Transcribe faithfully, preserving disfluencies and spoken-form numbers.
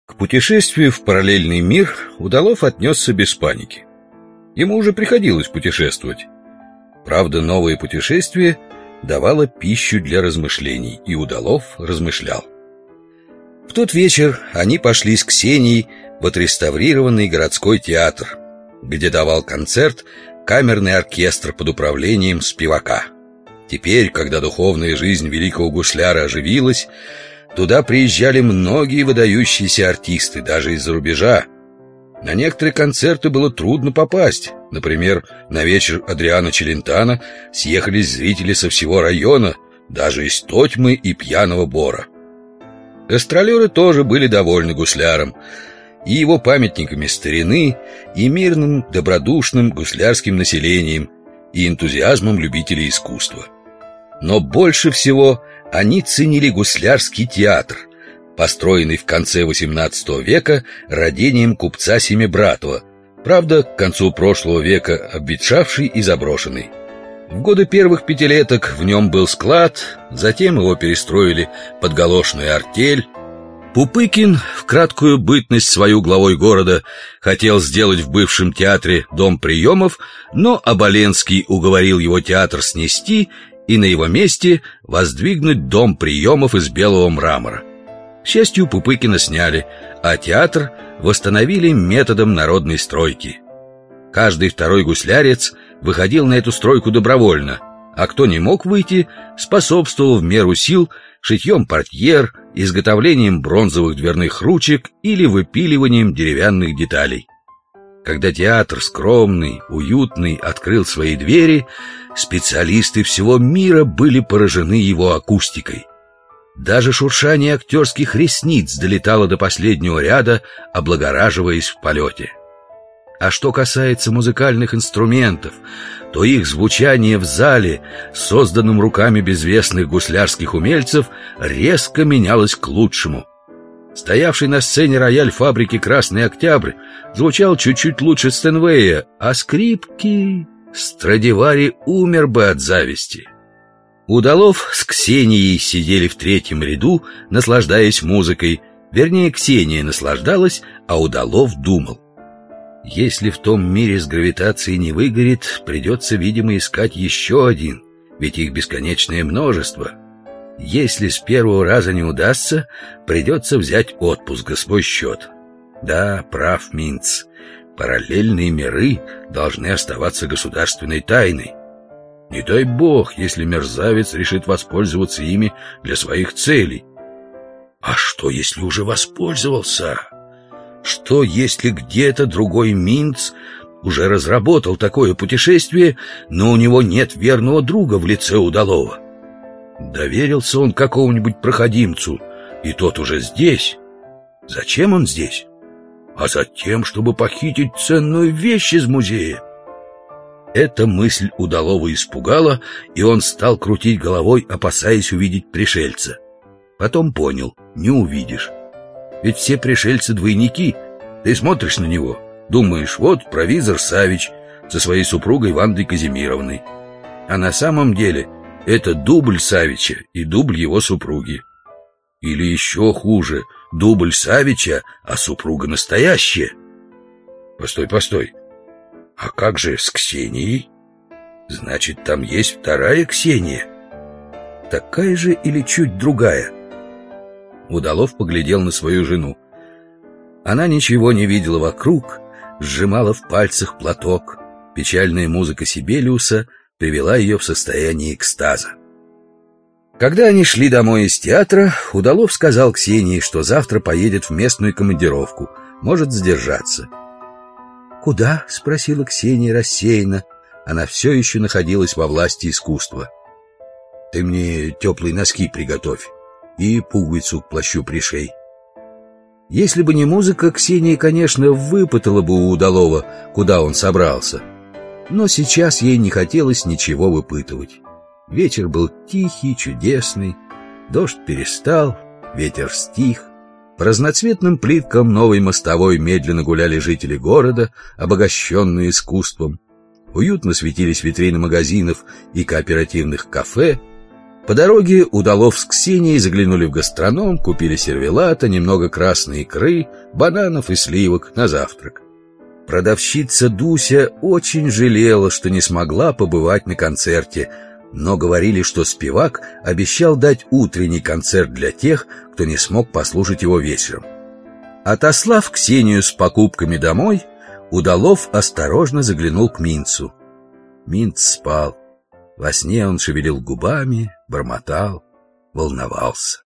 К путешествию в параллельный мир Удалов отнесся без паники. Ему уже приходилось путешествовать. Правда, новое путешествие давало пищу для размышлений, и Удалов размышлял. В тот вечер они пошли с Ксенией в отреставрированный городской театр, где давал концерт камерный оркестр под управлением Спивака. Теперь, когда духовная жизнь великого гусляра оживилась, туда приезжали многие выдающиеся артисты, даже из-за рубежа. На некоторые концерты было трудно попасть. Например, на вечер Адриано Челентано съехались зрители со всего района, даже из Тотьмы и Пьяного Бора. Гастролеры тоже были довольны гусляром и его памятниками старины, и мирным, добродушным гуслярским населением, и энтузиазмом любителей искусства. Но больше всего они ценили гуслярский театр, построенный в конце восемнадцатого века родением купца Семибратова, правда, к концу прошлого века обветшавший и заброшенный. В годы первых пятилеток в нем был склад, затем его перестроили под галошную артель. Пупыкин, в краткую бытность свою главой города, хотел сделать в бывшем театре дом приемов, но Оболенский уговорил его театр снести и на его месте воздвигнуть дом приемов из белого мрамора. К счастью, Пупыкина сняли, а театр восстановили методом народной стройки. Каждый второй гуслярец выходил на эту стройку добровольно, а кто не мог выйти, способствовал в меру сил шитьем портьер, изготовлением бронзовых дверных ручек или выпиливанием деревянных деталей. Когда театр скромный, уютный открыл свои двери, специалисты всего мира были поражены его акустикой. Даже шуршание актерских ресниц долетало до последнего ряда, облагораживаясь в полете. А что касается музыкальных инструментов, то их звучание в зале, созданном руками безвестных гуслярских умельцев, резко менялось к лучшему. Стоявший на сцене рояль фабрики «Красный Октябрь» звучал чуть-чуть лучше Стенвея, а скрипки... Страдивари умер бы от зависти. Удалов с Ксенией сидели в третьем ряду, наслаждаясь музыкой. Вернее, Ксения наслаждалась, а Удалов думал. Если в том мире с гравитацией не выгорит, придется, видимо, искать еще один, ведь их бесконечное множество. Если с первого раза не удастся, придется взять отпуск за свой счет. Да, прав Минц, параллельные миры должны оставаться государственной тайной. Не дай бог, если мерзавец решит воспользоваться ими для своих целей. А что, если уже воспользовался? Что, если где-то другой Минц уже разработал такое путешествие, но у него нет верного друга в лице Удалова? Доверился он какому-нибудь проходимцу, и тот уже здесь. Зачем он здесь? А затем, чтобы похитить ценную вещь из музея. Эта мысль Удалова испугала, и он стал крутить головой, опасаясь увидеть пришельца. Потом понял, не увидишь. Ведь все пришельцы двойники. Ты смотришь на него, думаешь, вот провизор Савич со своей супругой Вандой Казимировной. А на самом деле это дубль Савича и дубль его супруги. Или еще хуже, дубль Савича, а супруга настоящая. Постой, постой. А как же с Ксенией? Значит, там есть вторая Ксения. Такая же или чуть другая? Удалов поглядел на свою жену. Она ничего не видела вокруг, сжимала в пальцах платок. Печальная музыка Сибелиуса привела ее в состояние экстаза. Когда они шли домой из театра, Удалов сказал Ксении, что завтра поедет в местную командировку, может задержаться. «Куда?» — спросила Ксения рассеянно. Она все еще находилась во власти искусства. «Ты мне теплые носки приготовь и пуговицу к плащу пришей». Если бы не музыка, Ксения, конечно, выпытала бы у Удалова, куда он собрался. Но сейчас ей не хотелось ничего выпытывать. Вечер был тихий, чудесный, дождь перестал, ветер стих. По разноцветным плиткам новой мостовой медленно гуляли жители города, обогащенные искусством. Уютно светились витрины магазинов и кооперативных кафе. По дороге Удалов с Ксенией заглянули в гастроном, купили сервелата, немного красной икры, бананов и сливок на завтрак. Продавщица Дуся очень жалела, что не смогла побывать на концерте, но говорили, что спевак обещал дать утренний концерт для тех, кто не смог послушать его вечером. Отослав Ксению с покупками домой, Удалов осторожно заглянул к Минцу. Минц спал. Во сне он шевелил губами, бормотал, волновался.